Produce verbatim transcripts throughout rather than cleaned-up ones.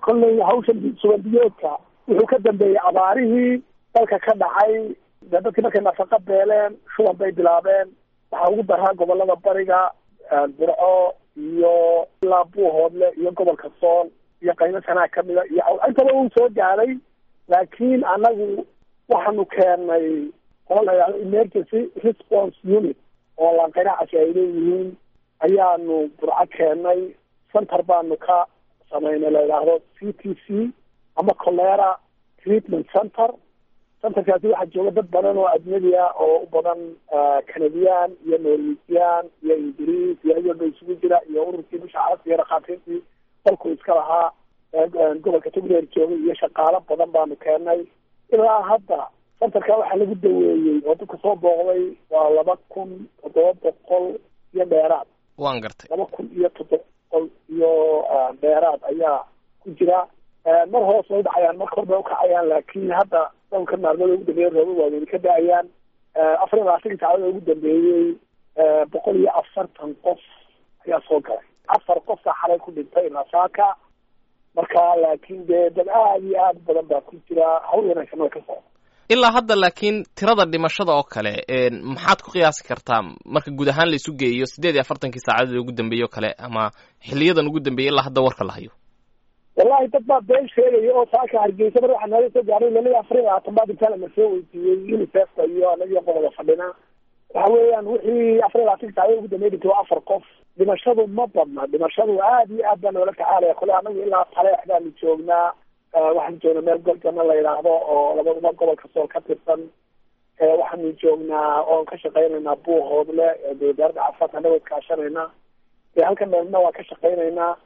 kolley hawshan subandiyoodka wuxuu ka dambeeyey abaarihii dalka ka dhacay dadkii markay nafaqa beeleen shuban bay bilaabeen waxaa ugu daraa gobolada bariga burco iyo ilaa buuhoodle iyo gobolka sool iyo qaybo sanaa kamida iyo intaba uu soo gaaray laakiin anagu waxaanu keenay oo la yidhahdo emergency response unit oo laanqeynacasi ay leeyihiin ayaanu burco keenay center baanu ka samaynay la yidhaahdo c t c ama cholera treatment center centerkaasi waxaa jooga dad badan oo ajnabi ah oo u badan canadian iyo norwegian iyo ingiriis iyo iyaba isugu jira iyo ururkii bisha carabta iyo dhakhaatiirtii dalku iska lahaa gobolka togdheer joogay iyo shaqaalo badan baanu keenay ilaa hadda centerka waxaa lagu daweeyey oo dadka soo booqday waa laba kun toddoba boqol iyo dheeraad waan gartay laba kun iyo toddoba boqol iyo dheeraad ayaa ku jira mar hoos way dhacayaan mar kor bay ukacayaan laakiin hadda dhowrka maalmood ugu dambeeyey rooba waa weli ka da-ayaan afar iyo labaatanki saacada ugu dambeeyey boqol iyo afartan qof ayaa soo galay afar qofka xalay ku dhintay nasaaka marka laakiin dee dad aad iyo aad badan baa ku jira hawl wanaagsan way ka socda ilaa hadda laakiin tirada dhimashada oo kale maxaad ku qiyaasi kartaa marka guud ahaan la isu geeyo siddeed iyo afartankii saacadii ugu dambeeyey oo kale ama xiliyadan ugu dambeeyey ilaa hadda warka la hayo wallahi dad baa been sheegaya oo saaka hargeysa mar waxaa naga soo gaaray laliya afar iyo labaatan baa intaa la soo weydiiyey unicefka iyo anagiyo qodobada fadhina waxa weeyaan wixii afar iyo labaatanki saacada ugu dambeeyey dhintay waa afar qof dhimashadu ma badna dhimashadu aad iyo aad baa noola tacaalaya kole anagu ilaa taleex baanu joognaa waxaanu joognaa meel golgana la yidhaahdo oo labadaba gobolka sool ka tirsan waxaanu joognaa oon ka shaqaynaynaa buuhoodle wasaaradda caafimaadka anagoo iskaashanayna halkan dhalina waa ka shaqaynaynaa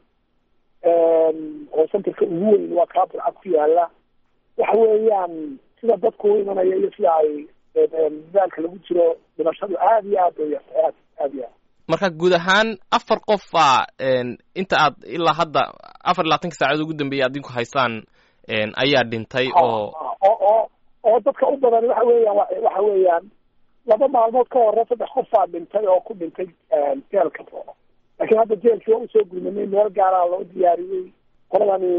oo centerka ugu weyn waa kaa burcad ku yaala waxa weeyaan sida dadku u imanaya iyo sida ay dadaalka lagu jiro dhimashadu aad iyo aad bay aad aad iyo aad marka guud ahaan afar qof baa inta aad ilaa hadda afar iyo labaatanki saacad ugu dambeeyay adinku haysaan ayaa dhintay oo oo oo dadka u badan waxa weeyaan waxa weeyaan laba maalmood ka hore saddex qof baa dhintay oo ku dhintay jeelka laakiin hadda jeelkii waa usoo gurmanay meel gaaraa loo diyaariyey qoladani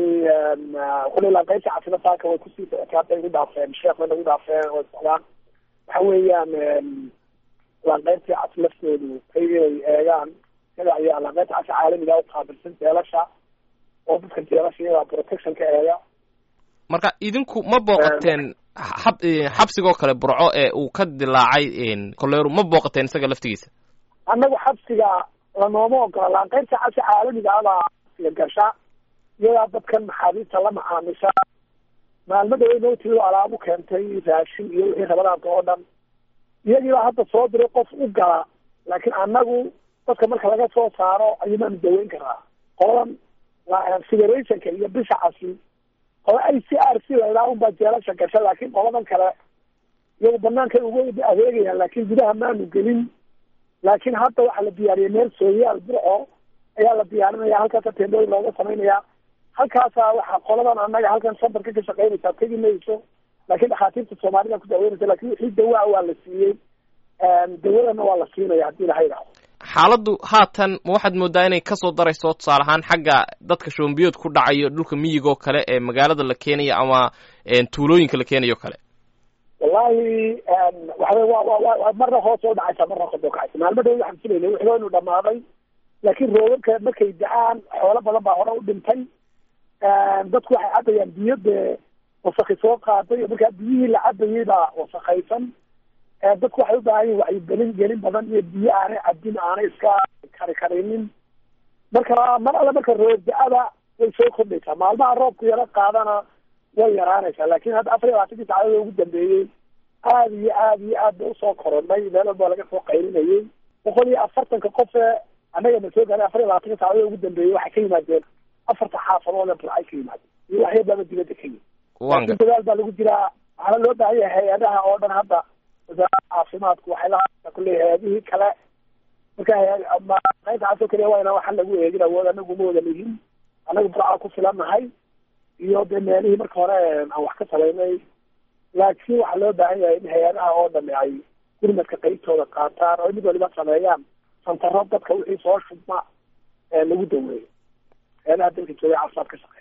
kuley laanqeynta casina saaka way kusii hadday igu dhaafeen sheekh bay nagu dhaafeen way socdaan waxa weeyaan laanqeyntii cas laftoodu kay inay eegaan sida ayaa laanqeynta casa caalamiga u qaabilsan jeelasha oo dadka jeelasha iyadaa protectionka eega marka idinku ma booqateen xab xabsigoo kale burco ee uu ka dilaacay koleeru ma booqateen isaga laftigiisa annagu xabsiga lanooma ogola laanqeynta casa caalamiga abaa xabsiga gasha iyadaa dadkan maxaabiista la macaamisha maalmada way noo tirido alaabu keentay raashin iyo wixii rabadaanka oo dhan iyagiibaa hadda soo diray qof u gala laakiin annagu dadka marka laga soo saaro ayuumaanu daweyn karaa qoladan federationka iyo bisha casi qola i c r c laydhaha unbaa jeelasha gasha laakiin qoladan kale iyagu banaankay uga adeegayaan laakiin gudaha maanu gelin laakiin hadda waxaa la diyaariyay meel sooyaal burco ayaa la diyaarinaya halkaasa tendooyin looga samaynaya halkaasa waxaa qoladan annaga halkan sandarka ka shaqaynaysaa tegi mayso laakiin dhakhaatiirta soomaalida ku daaweynaysa lakin wixii dawaa waa la siiyey dawadana waa la siinaya haddii laha yidhaahdo xaaladdu haatan ma waxaad moodaa inay kasoo darayso tusaale ahaan xagga dadka shoombiyood ku dhacayo dhulka miyigoo kale ee magaalada la keenayo ama tuulooyinka la keenayo kale wallahi waxaw wa wa marna hoos oo dhacaysa marna kor oo kacaysa maalmo dhow waxaan filaynay wixii inu dhamaaday laakiin roobabka markay da-aan xoolo badan baa hore u dhintay dadku waxay cabayaan biyo dee wasaki soo qaaday markaa biyihii la cabayay baa wasakaysan dadku waxay u baahan yihin wacyigelin gelin badan iyo biyo aanay cabin aanay iska kari karinin marka mar alle marka roob da-ada way soo kordhaysaa maalmaha roobku yaro qaadana way yaraanaysaa laakin hadda afar iyo labaatankii saacadooda ugu dambeeyey aad iyo aad iyo aad ba usoo koronay meel walba laga soo qaylinayay boqol iyo afartanka qofe annaga na soo gaaray afar iyo labaatanka saacadooda ugu dambeeyey waxay ka yimaadeen afarta xaafadood ee burcay ka yimaadeen iyo waxyabaaba dibadda ka yimid laakiin dadaal baa lagu jiraa waxaana loo baahan yahay hay-adaha oo dhan hadda wasaaradda caafimaadku waxay la kulley hay-adihii kale marka qaybta casoo kaliya waa inaan waxaan lagu eegin awood anagu ma wada lihin anagu burca ku filannahay iyo dee meelihii marka hore aan wax ka samaynay laakiin waxaa loo baahan yahay in hay-adaha oo dhami ay gurmadka qaybtooda qaataan oo mid waliba sameeyaan santaro dadka wixii soo shubma lagu daweeyo hay-adaha dalka jooga caafimaad ka shaqeeya